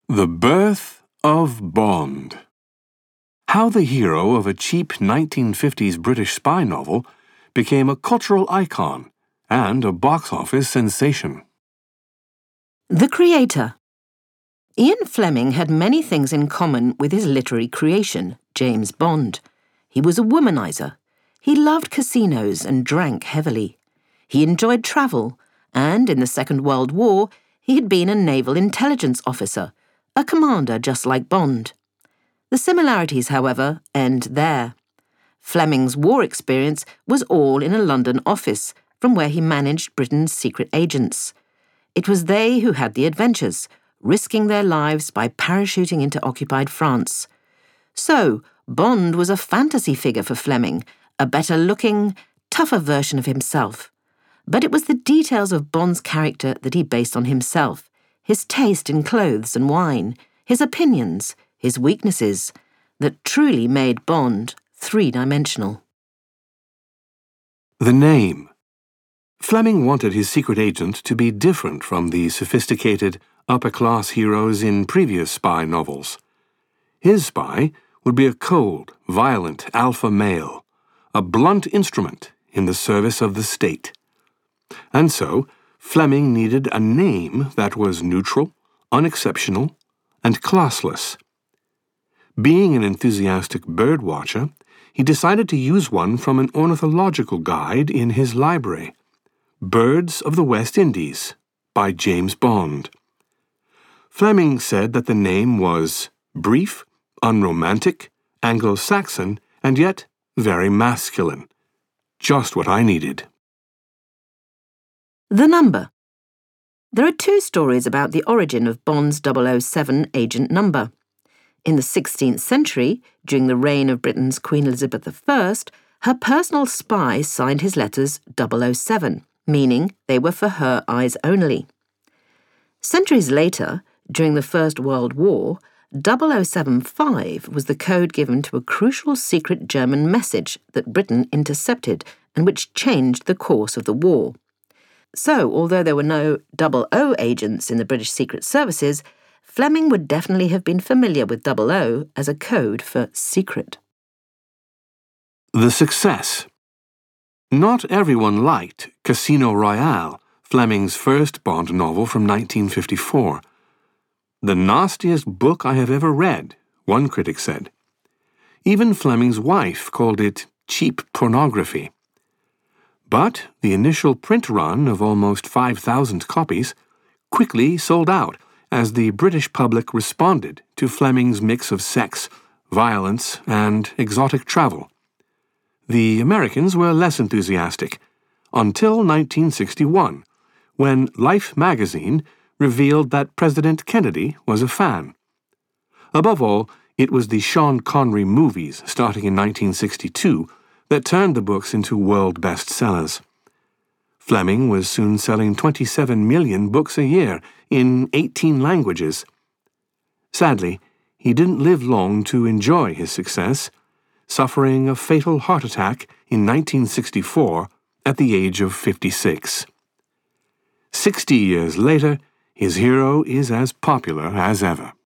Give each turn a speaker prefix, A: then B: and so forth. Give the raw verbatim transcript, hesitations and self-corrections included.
A: The Birth of Bond. How the hero of a cheap nineteen fifties British spy novel became a cultural icon and a box office sensation.
B: The creator. Ian Fleming had many things in common with his literary creation, James Bond. He was a womanizer. He loved casinos and drank heavily. He enjoyed travel, and in the Second World War, he had been a naval intelligence officer, a commander just like Bond. The similarities, however, end there. Fleming's war experience was all in a London office, from where he managed Britain's secret agents. It was they who had the adventures, risking their lives by parachuting into occupied France. So, Bond was a fantasy figure for Fleming, a better-looking, tougher version of himself. But it was the details of Bond's character that he based on himself, his taste in clothes and wine, his opinions, his weaknesses, that truly made Bond three-dimensional.
A: The name. Fleming wanted his secret agent to be different from the sophisticated, upper-class heroes in previous spy novels. His spy would be a cold, violent alpha male, a blunt instrument in the service of the state. And so, Fleming needed a name that was neutral, unexceptional, and classless. Being an enthusiastic bird watcher, he decided to use one from an ornithological guide in his library, Birds of the West Indies, by James Bond. Fleming said that the name was brief, unromantic, Anglo-Saxon, and yet very masculine. Just what I needed.
B: The number. There are two stories about the origin of Bond's double oh seven agent number. In the sixteenth century, during the reign of Britain's Queen Elizabeth the First, her personal spy signed his letters double oh seven, meaning they were for her eyes only. Centuries later, during the First World War, double oh seven five was the code given to a crucial secret German message that Britain intercepted and which changed the course of the war. So, although there were no double O agents in the British Secret Services, Fleming would definitely have been familiar with double O as a code for secret.
A: The success. Not everyone liked Casino Royale, Fleming's first Bond novel from nineteen fifty-four. The nastiest book I have ever read, one critic said. Even Fleming's wife called it cheap pornography. But the initial print run of almost five thousand copies quickly sold out as the British public responded to Fleming's mix of sex, violence, and exotic travel. The Americans were less enthusiastic, until nineteen sixty-one, when Life magazine revealed that President Kennedy was a fan. Above all, it was the Sean Connery movies, starting in nineteen sixty-two, that turned the books into world bestsellers. Fleming was soon selling twenty-seven million books a year in eighteen languages. Sadly, he didn't live long to enjoy his success, suffering a fatal heart attack in nineteen sixty-four at the age of fifty-six. Sixty years later, his hero is as popular as ever.